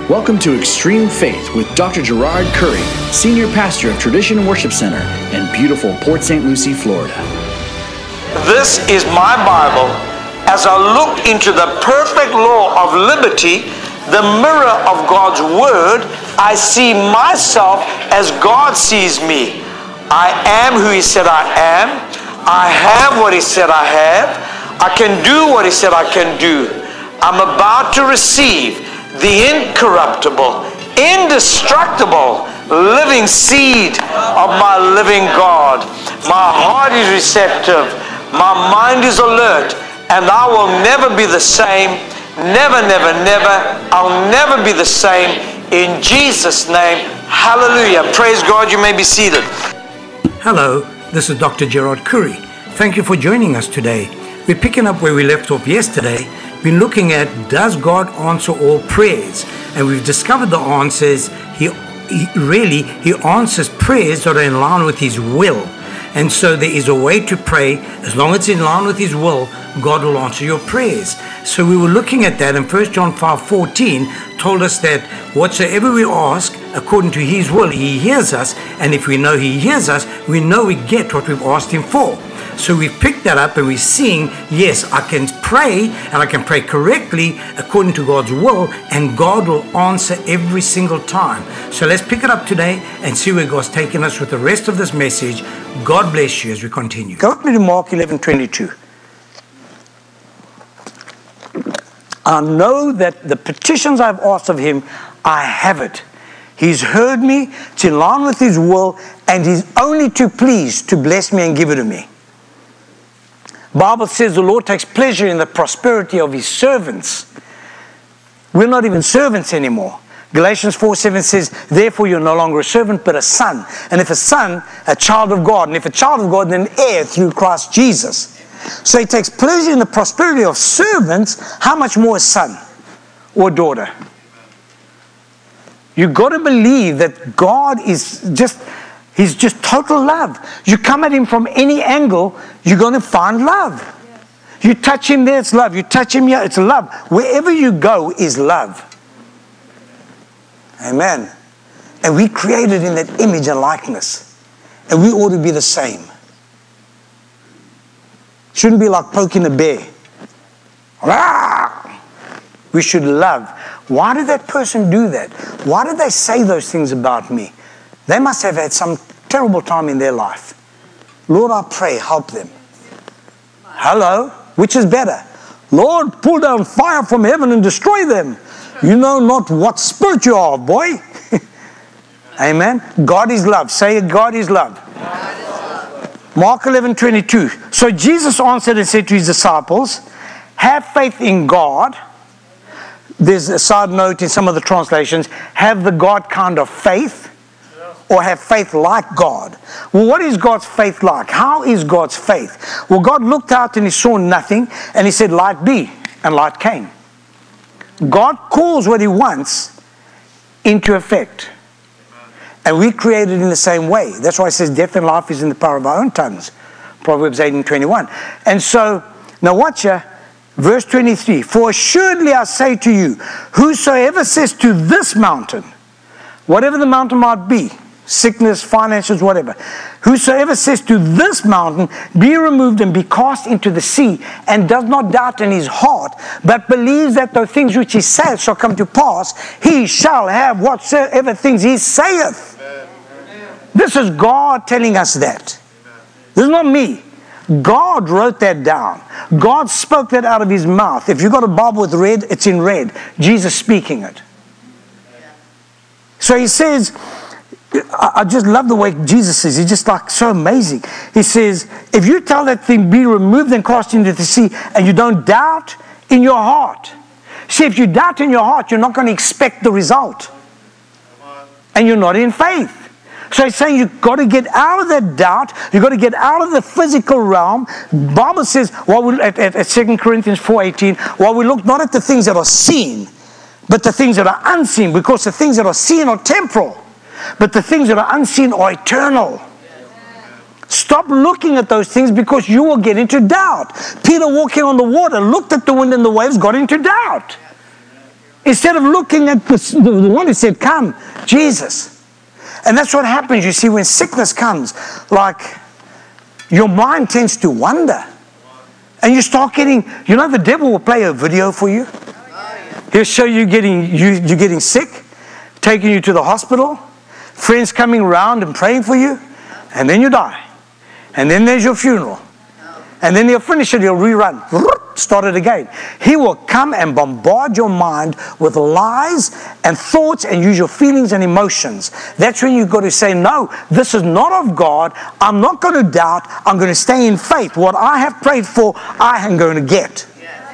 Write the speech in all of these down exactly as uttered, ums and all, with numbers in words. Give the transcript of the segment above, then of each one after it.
Welcome to Extreme Faith with Doctor Gerard Curry, Senior Pastor of Tradition Worship Center in beautiful Port Saint Lucie, Florida. This is my Bible. As I look into the perfect law of liberty, the mirror of God's Word, I see myself as God sees me. I am who He said I am. I have what He said I have. I can do what He said I can do. I'm about to receive the incorruptible, indestructible, living seed of my living God. My heart is receptive. My mind is alert. And I will never be the same. Never, never, never. I'll never be the same. In Jesus' name, hallelujah. Praise God. You may be seated. Hello, this is Doctor Gerard Curry. Thank you for joining us today. We're picking up where we left off yesterday. Been looking at, does God answer all prayers? And we've discovered the answers. He, he really, He answers prayers that are in line with His will. And so there is a way to pray. As long as it's in line with His will, God will answer your prayers. So we were looking at that, and First John five fourteen told us that whatsoever we ask, according to His will, He hears us. And if we know He hears us, we know we get what we've asked Him for. So we've picked that up and we're seeing, yes, I can pray and I can pray correctly according to God's will, and God will answer every single time. So let's pick it up today and see where God's taking us with the rest of this message. God bless you as we continue. Go with me to Mark eleven twenty-two. I know that the petitions I've asked of Him, I have it. He's heard me, it's in line with His will, and He's only too pleased to bless me and give it to me. Bible says the Lord takes pleasure in the prosperity of His servants. We're not even servants anymore. Galatians four seven says, therefore you're no longer a servant but a son. And if a son, a child of God. And if a child of God, then an heir through Christ Jesus. So He takes pleasure in the prosperity of servants. How much more a son or daughter? You've got to believe that God is just... He's just total love. You come at Him from any angle, you're going to find love. You touch Him there, it's love. You touch Him here, it's love. Wherever you go is love. Amen. And we created in that image and likeness. And we ought to be the same. Shouldn't be like poking a bear. We should love. Why did that person do that? Why did they say those things about me? They must have had some terrible time in their life. Lord, I pray, help them. Hello? Which is better? Lord, pull down fire from heaven and destroy them. You know not what spirit you are, boy. Amen? God is love. Say it, God is love. God is love. Mark eleven twenty-two. So Jesus answered and said to His disciples, have faith in God. There's a side note in some of the translations. Have the God kind of faith. Or have faith like God. Well, what is God's faith like? How is God's faith? Well, God looked out and He saw nothing, and He said, light be, and light came. God calls what He wants into effect. And we created in the same way. That's why it says death and life is in the power of our own tongues. Proverbs eighteen twenty-one. And so, now watch here, verse twenty-three. For assuredly I say to you, whosoever says to this mountain, whatever the mountain might be, sickness, finances, whatever. Whosoever says to this mountain, be removed and be cast into the sea, and does not doubt in his heart, but believes that the things which he saith shall come to pass, he shall have whatsoever things he saith. Amen. This is God telling us that. Amen. This is not me. God wrote that down. God spoke that out of His mouth. If you've got a Bible with red, it's in red. Jesus speaking it. So He says, I just love the way Jesus is. He's just like so amazing. He says, if you tell that thing, be removed and cast into the sea, and you don't doubt in your heart. See, if you doubt in your heart, you're not going to expect the result. And you're not in faith. So He's saying you've got to get out of that doubt. You've got to get out of the physical realm. The Bible says, while we, at, at, at Second Corinthians four eighteen, while we look not at the things that are seen, but the things that are unseen, because the things that are seen are temporal, but the things that are unseen are eternal. Stop looking at those things, because you will get into doubt. Peter, walking on the water, looked at the wind and the waves, got into doubt. Instead of looking at the, the one who said, come, Jesus. And that's what happens, you see, when sickness comes. Like, your mind tends to wander. And you start getting, you know, the devil will play a video for you. He'll show you getting, you, you're getting sick, taking you to the hospital, friends coming around and praying for you, and then you die. And then there's your funeral. And then he'll finish it, he'll rerun, start it again. He will come and bombard your mind with lies and thoughts and use your feelings and emotions. That's when you've got to say, no, this is not of God. I'm not going to doubt. I'm going to stay in faith. What I have prayed for, I am going to get.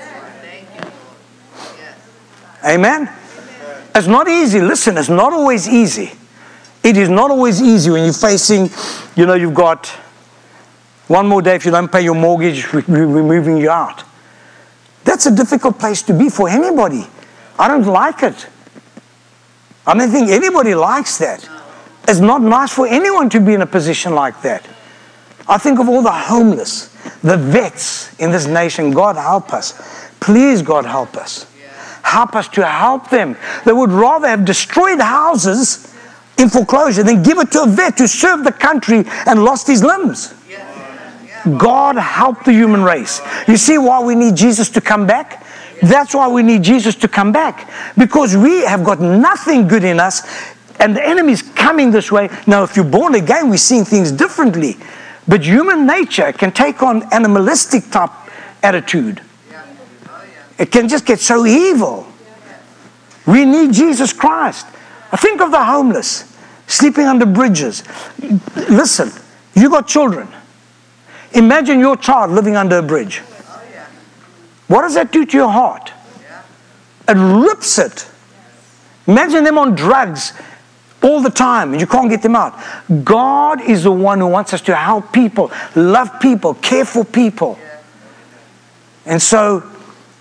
Amen? It's not easy. Listen, it's not always easy. It is not always easy when you're facing, you know, you've got one more day if you don't pay your mortgage, we're moving you out. That's a difficult place to be for anybody. I don't like it. I don't think anybody likes that. It's not nice for anyone to be in a position like that. I think of all the homeless, the vets in this nation. God help us. Please, God help us. Help us to help them. They would rather have destroyed houses in foreclosure than give it to a vet to serve the country and lost his limbs. God help the human race. You see why we need Jesus to come back? That's why we need Jesus to come back. Because we have got nothing good in us and the enemy's coming this way. Now, if you're born again, we're seeing things differently. But human nature can take on animalistic type attitude. It can just get so evil. We need Jesus Christ. I think of the homeless sleeping under bridges. Listen, you got children. Imagine your child living under a bridge. What does that do to your heart? It rips it. Imagine them on drugs all the time and you can't get them out. God is the one who wants us to help people, love people, care for people. And so,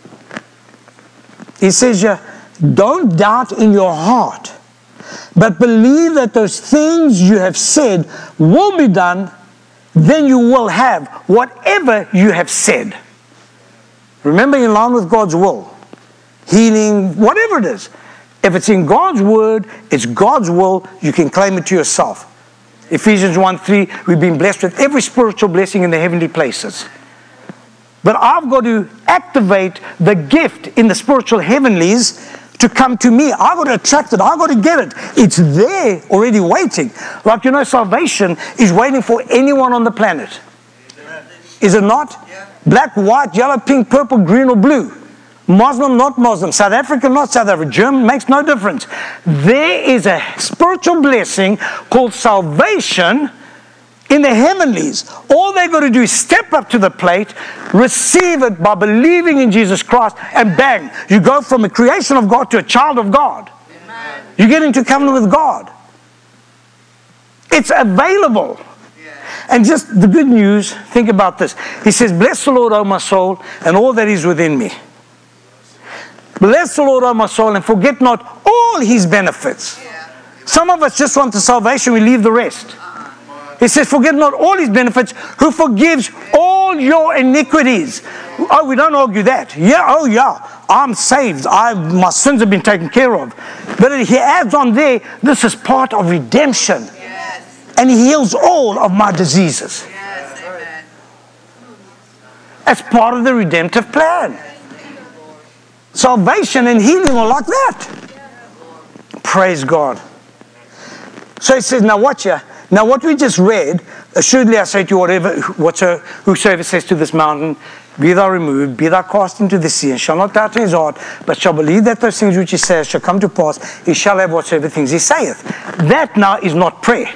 he says, don't doubt in your heart, but believe that those things you have said will be done. Then you will have whatever you have said. Remember, in line with God's will, healing, whatever it is. If it's in God's word, it's God's will, you can claim it to yourself. Ephesians one three, we've been blessed with every spiritual blessing in the heavenly places. But I've got to activate the gift in the spiritual heavenlies to come to me. I've got to attract it. I've got to get it. It's there already waiting. Like, you know, salvation is waiting for anyone on the planet. Is it not? Yeah. Black, white, yellow, pink, purple, green, or blue. Muslim, not Muslim. South African, not South African. German, makes no difference. There is a spiritual blessing called salvation in the heavenlies. All they've got to do is step up to the plate, receive it by believing in Jesus Christ, and bang, you go from a creation of God to a child of God. Amen. You get into covenant with God. It's available. Yeah. And just the good news, think about this. He says, bless the Lord, O my soul, and all that is within me. Bless the Lord, O my soul, and forget not all his benefits. Yeah. Some of us just want the salvation, we leave the rest. He says, forget not all his benefits, who forgives all your iniquities. Oh, we don't argue that. Yeah, oh yeah, I'm saved. I, my sins have been taken care of. But he adds on there, this is part of redemption. Yes. And he heals all of my diseases. Yes, amen. As part of the redemptive plan. Salvation and healing are like that. Praise God. So he says, now watch here. Now what we just read, assuredly I say to you, whatever, whatsoever, whosoever says to this mountain, be thou removed, be thou cast into the sea, and shall not doubt in his heart, but shall believe that those things which he says shall come to pass, he shall have whatsoever things he saith. That now is not prayer.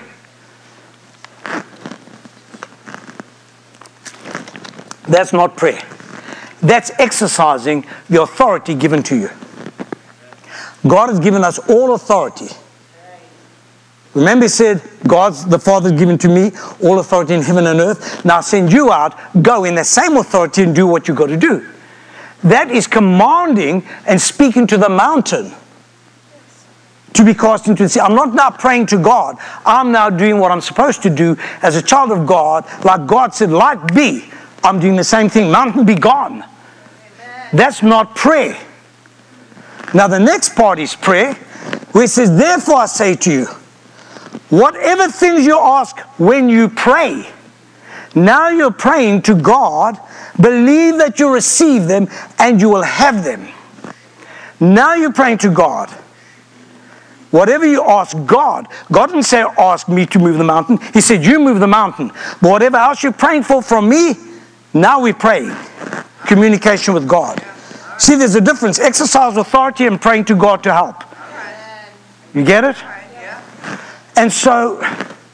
That's not prayer. That's exercising the authority given to you. God has given us all authority. Remember he said, God's the Father has given to me all authority in heaven and earth. Now send you out, go in the same authority and do what you've got to do. That is commanding and speaking to the mountain to be cast into the sea. I'm not now praying to God. I'm now doing what I'm supposed to do as a child of God. Like God said, light be. I'm doing the same thing. Mountain be gone. Amen. That's not prayer. Now the next part is prayer, where it says, therefore I say to you, whatever things you ask when you pray, now you're praying to God, believe that you receive them and you will have them. Now you're praying to God. Whatever you ask God, God didn't say, ask me to move the mountain. He said, you move the mountain. But whatever else you're praying for from me, now we're praying. Communication with God. See, there's a difference. Exercise authority and praying to God to help. You get it? And so,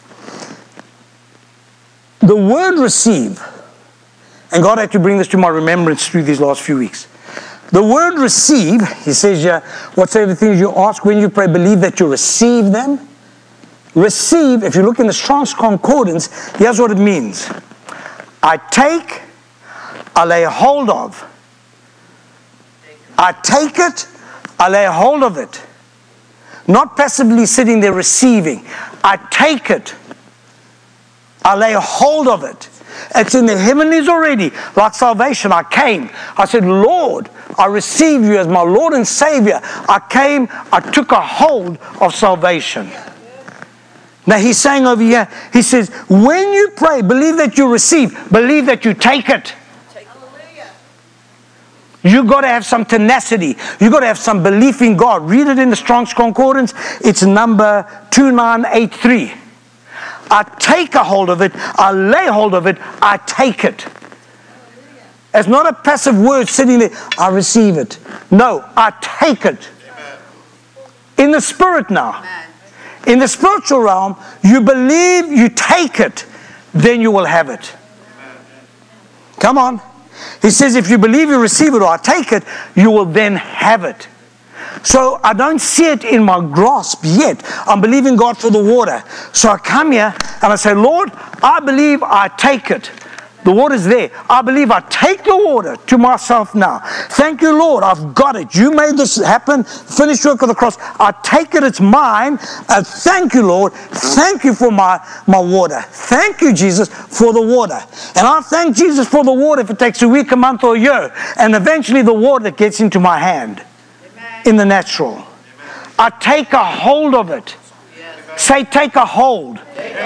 the word receive, and God had to bring this to my remembrance through these last few weeks. The word receive, he says here, whatsoever things you ask when you pray, believe that you receive them. Receive, if you look in the Strong's Concordance, here's what it means. I take, I lay hold of. I take it, I lay hold of it. Not passively sitting there receiving. I take it, I lay hold of it. It's in the heavenlies already, like salvation. I came. I said, Lord, I receive you as my Lord and Savior. I came, I took a hold of salvation. Now he's saying over here, he says, when you pray, believe that you receive. Believe that you take it. You've got to have some tenacity. You've got to have some belief in God. Read it in the Strong's Concordance. It's number two nine eight three. I take a hold of it, I lay hold of it, I take it. It's not a passive word sitting there, I receive it. No, I take it. In the spirit now. In the spiritual realm, you believe, you take it, then you will have it. Come on. He says if you believe you receive it or I take it, you will then have it. So I don't see it in my grasp yet. I'm believing God for the water. So I come here and I say, Lord, I believe I take it. The water's there. I believe I take the water to myself now. Thank you, Lord. I've got it. You made this happen. Finished work of the cross. I take it. It's mine. Uh, thank you, Lord. Thank you for my, my water. Thank you, Jesus, for the water. And I thank Jesus for the water if it takes a week, a month, or a year. And eventually the water gets into my hand. In the natural. I take a hold of it. Say, take a hold.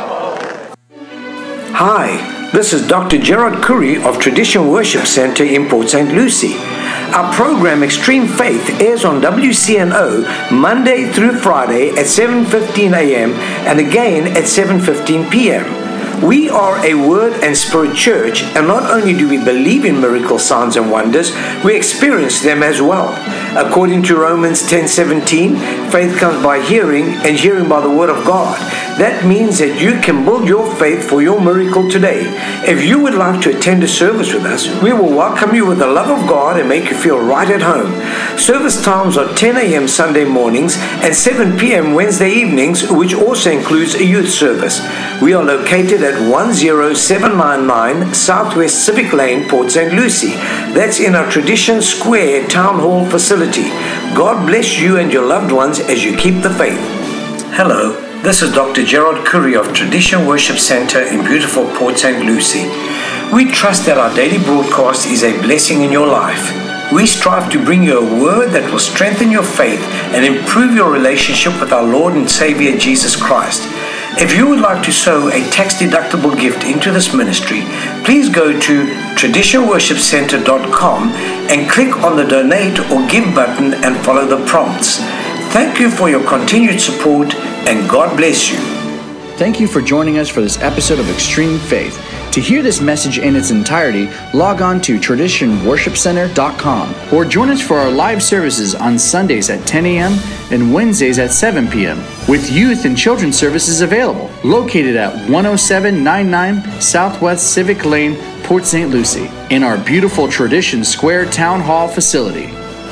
Hi, this is Doctor Gerard Curry of Tradition Worship Center in Port Saint Lucie. Our program Extreme Faith airs on W C N O Monday through Friday at seven fifteen a m and again at seven fifteen p m We are a Word and Spirit church, and not only do we believe in miracle signs and wonders, we experience them as well. According to Romans ten seventeen, faith comes by hearing, and hearing by the Word of God. That means that you can build your faith for your miracle today. If you would like to attend a service with us, we will welcome you with the love of God and make you feel right at home. Service times are ten a m Sunday mornings and seven p m Wednesday evenings, which also includes a youth service. We are located at one zero seven nine nine Southwest Civic Lane, Port Saint Lucie. That's in our Tradition Square Town Hall facility. God bless you and your loved ones as you keep the faith. Hello, this is Doctor Gerard Curry of Tradition Worship Center in beautiful Port Saint Lucie. We trust that our daily broadcast is a blessing in your life. We strive to bring you a word that will strengthen your faith and improve your relationship with our Lord and Savior Jesus Christ. If you would like to sow a tax-deductible gift into this ministry, please go to tradition worship center dot com and click on the donate or give button and follow the prompts. Thank you for your continued support, and God bless you. Thank you for joining us for this episode of Extreme Faith. To hear this message in its entirety, log on to tradition worship center dot com or join us for our live services on Sundays at ten a m and Wednesdays at seven p m with youth and children's services available, located at one oh seven ninety-nine Southwest Civic Lane, Port Saint Lucie, in our beautiful Tradition Square Town Hall facility.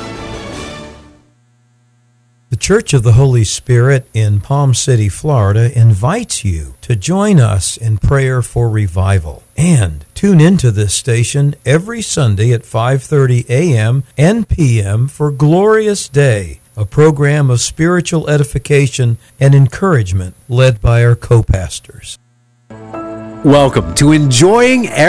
The Church of the Holy Spirit in Palm City, Florida, invites you to join us in prayer for revival. And tune into this station every Sunday at five thirty a m and p m for Glorious Day, a program of spiritual edification and encouragement led by our co-pastors. Welcome to Enjoying